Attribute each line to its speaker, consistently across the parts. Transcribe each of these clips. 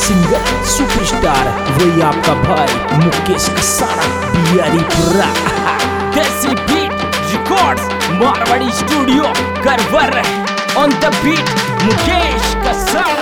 Speaker 1: Singer superstar वही आपका भाई Mukesh Kasana Biharipura. Desi beat records Marwadi studio करवर on the beat Mukesh Kasana.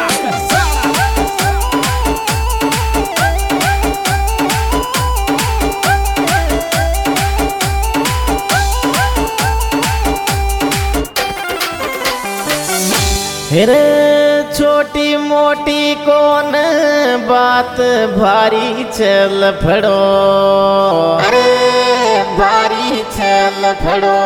Speaker 2: रे छोटी मोटी कौन बात भारी चल फड़ो,
Speaker 3: अरे भारी चल फड़ो।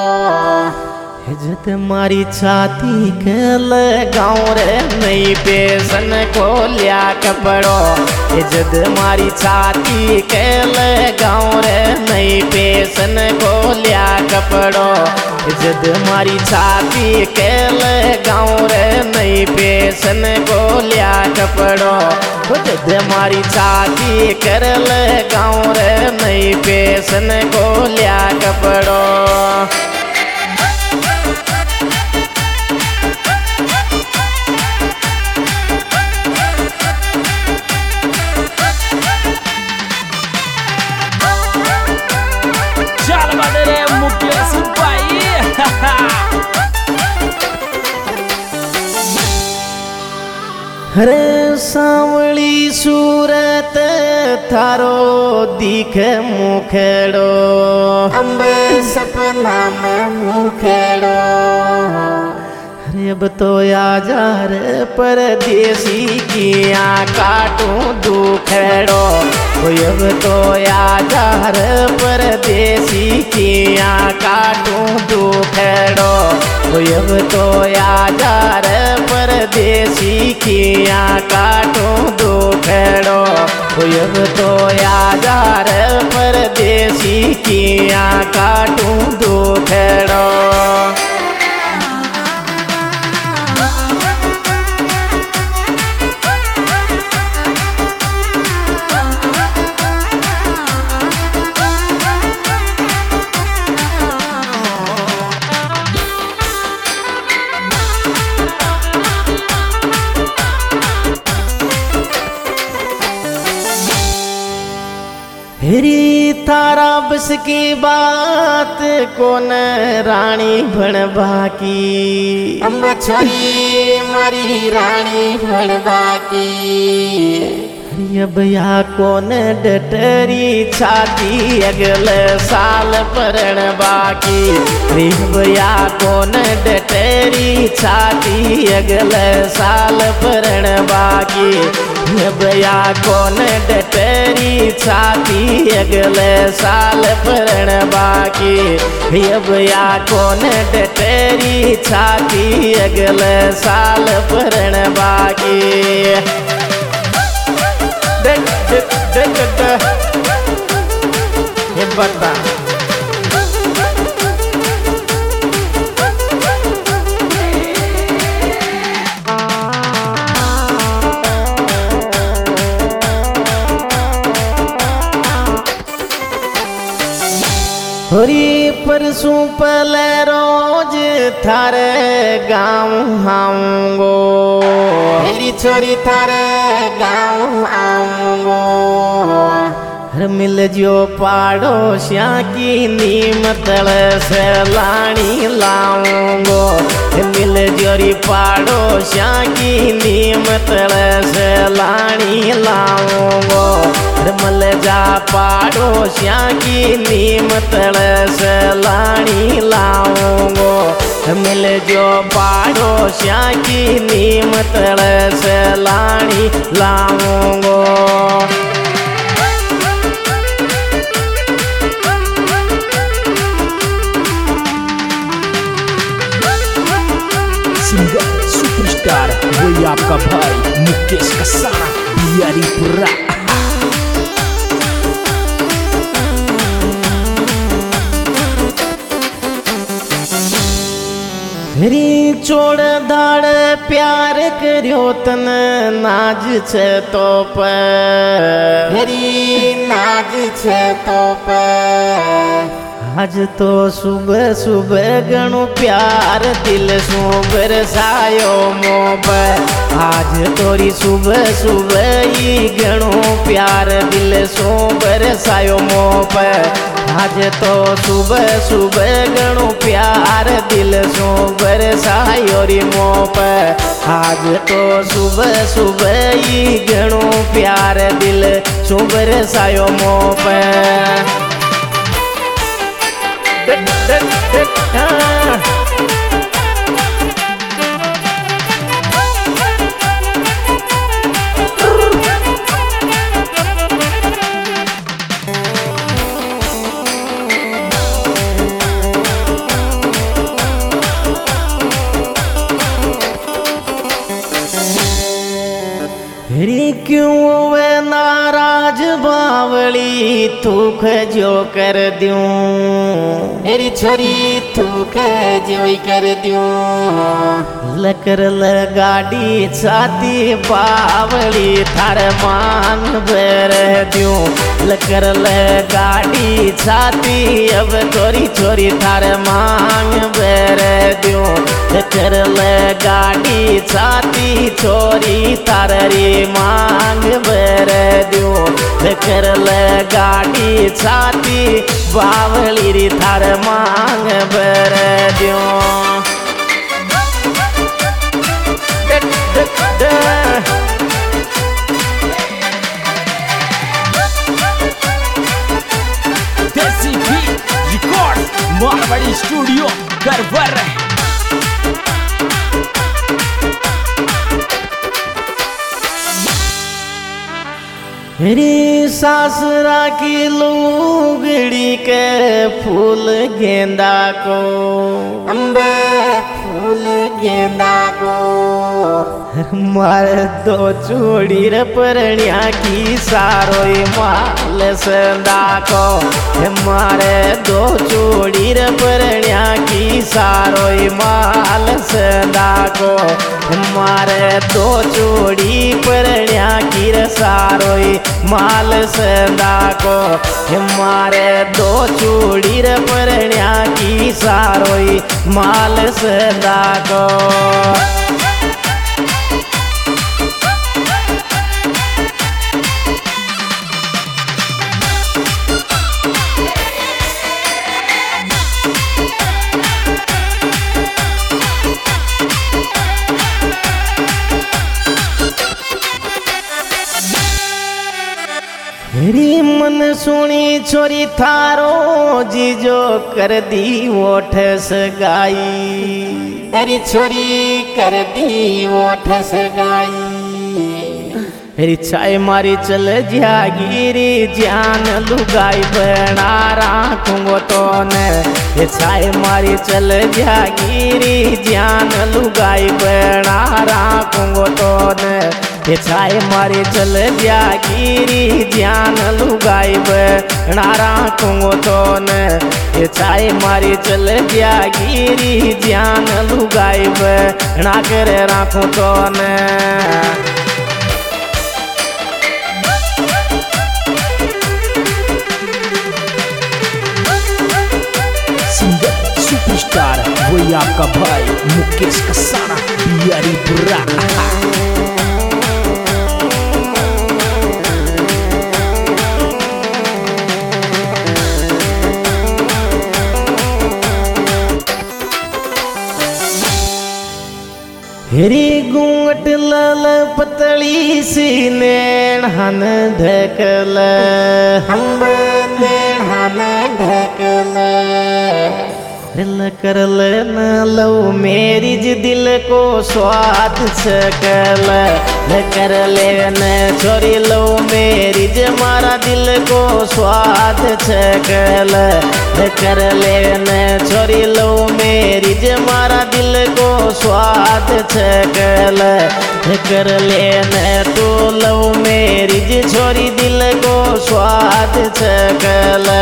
Speaker 2: जद मारी छाती के लगाऊं रे नई पेशन को लिया कपड़ो। जद मारी छाती के लगाऊं रे नई पेशन को लिया कपड़ो। जद मारी छाती के लगाऊं रे नई पेशन को लिया कपड़ो। जद मारी छाती कर लगाऊं रे नई पेशन को लिया कपड़ो।
Speaker 1: चल बदरे मुकेश भाई।
Speaker 2: हरे सांवली सूरत थारो दिख मुखेड़ो।
Speaker 3: अम्बे सपना में मुखेड़ो।
Speaker 2: अरे अब तो आजार परदेसी किया काटूं दुखेड़ो। अब तो आजार परदेसी किया काटूं दुखेड़ो। अब तो आजार परदेसी किया काटूं दुखेड़ो। अब तो आजार परदेसी किया काटूं दुखेड़ो। हेरी थारा बस की बात कौन रानी भण बाकी।
Speaker 3: अम्बे छोरी मारी रानी भण बाकी।
Speaker 2: अब या कौन डटरी छाती अगले साल परण बाकी। अब या कौन डटरी छाती अगले साल परण बाकी। अब या कौन डटरी छाती अगले साल परण बाकी। अब या कौन डटरी छाती अगले साल परण बाकी। ये बता होरी परसों पहले रोज थारे गाँव आऊंगो।
Speaker 3: मेरी छोरी थारे गाँव आऊंगो।
Speaker 2: मिल जो पाड़ोसिया की नीम तल से लाणी लाऊंगो। मिल जोरी पाड़ोसिया की नीम तल से लाणी लाऊंगो। मल जा पाड़ोसिया की नीम तल से लाणी लाऊंगो। मिल जो पाड़ोसिया की नीम तल से लाणी लाऊंगो।
Speaker 1: सिंगर सुपरस्टार वही आपका भाई मुकेश कसाना बिहारीपुरा।
Speaker 2: री चोड़ दाड़ प्यार करियो तन नाज छे तो पर।
Speaker 3: मेरी नाज छे तो पर।
Speaker 2: आज तो सुबह सुबह घणो प्यार दिल सो बरसायो मोह। आज तोरी सुबह सुबह ही घणो प्यार दिल सो बरसायो मोह पर आज तो सुबह सुबह घणो प्यार दिल सो बरसायो री मोह पर आज तो सुबह सुबह ही घणो प्यार दिल सो बरसायो मोह पर री क्यों वे नाराज बावली थूक जो कर दूं
Speaker 3: मेरी छोरी थूक जो कर दूं
Speaker 2: लकर गाड़ी छाती बावली थार मांग भर दूं लकर गाड़ी छाती अब तोरी छोरी थार मांग भर दूं लकर गाड़ी छाती छोरी थार री मांग भर दूं लकर गाड़ी छाती बावली री थार मांग भर दूं
Speaker 1: Desi beat record Marwadi studio गरबर
Speaker 2: री सासरा की लुगड़ी के फूल गेंदा को
Speaker 3: अम्बे फूल गेंदा को
Speaker 2: मारे दो चूड़ी रे परण्या की सारोई माल संदा को मारे दो चूड़ी रे परण्या की सारोई माल संदा को मारे दो चूड़ी परण्या की रे सारोई माल संदा को मारे दो चूड़ी रे परण्या की सारोई माल संदा को री मन सुनी छोरी थारो जीजो कर दी ओठ सगाई
Speaker 3: मेरी छोरी कर दी ओठ सगाई
Speaker 2: री छाई मारी चल जागिरी जान लुगाई बना राखूंगो तो ने छाई मारी चल जागिरी जान लुगाई बना राखूंगो तो ने छाई मारी चल जागिरी जान लुगाई बना राखूंगो तो ने छाई मारी चल जागिरी जान लुगाई बना कर राखूं तो ने
Speaker 1: सिंगर सुपरस्टार वही आपका भाई मुकेश कसाना बिहारी बुर्रा
Speaker 2: हेरी घूंघट लाल पतली सी नैन हन ढकल
Speaker 3: हम हन ढकल
Speaker 2: करल न लो मेरी ज दिल को स्वाद सकल कर न छोरी लो मेरी ज मारा दिल को स्वाद सकल कर न छोरी लो मेरी ज मारा दिल को स्वाद सकल कर न तो लो मेरी ज छोरी दिल को स्वाद सकल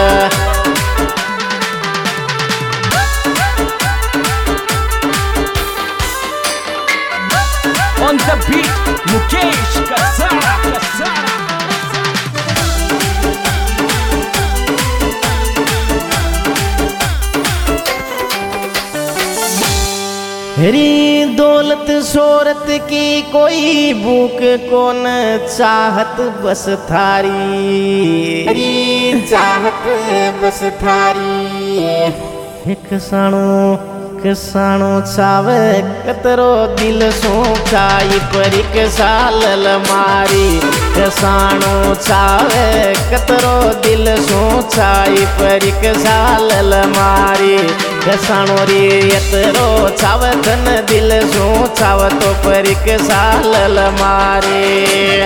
Speaker 1: On the beat, Mukesh Kasana.
Speaker 2: हरी दौलत शोहरत की कोई भूख कौन चाहत बस थारी
Speaker 3: हरी चाहत बस थारी
Speaker 2: किसानो चावे कतरो दिल सोचाई परिक सालल मारी किसानो चावे कतरो दिल सोचाई परिक सालल मारी किसानो रे यतरो चावे धन दिल सोचाव तो परिक सालल मारी।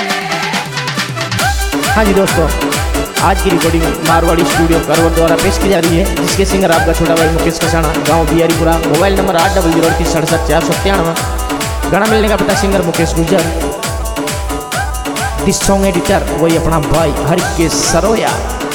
Speaker 2: हाँ जी दोस्तों, आज की रिकॉर्डिंग मारवाड़ी स्टूडियो करवर द्वारा पेश की जा रही है, जिसके सिंगर आपका छोटा भाई मुकेश कसाना, गांव बिहारीपुरा, मोबाइल नंबर 8003677493। गाना मिलने का पता singer Mukesh Gurjar, this song editor वही अपना भाई हरिकेश सरोया।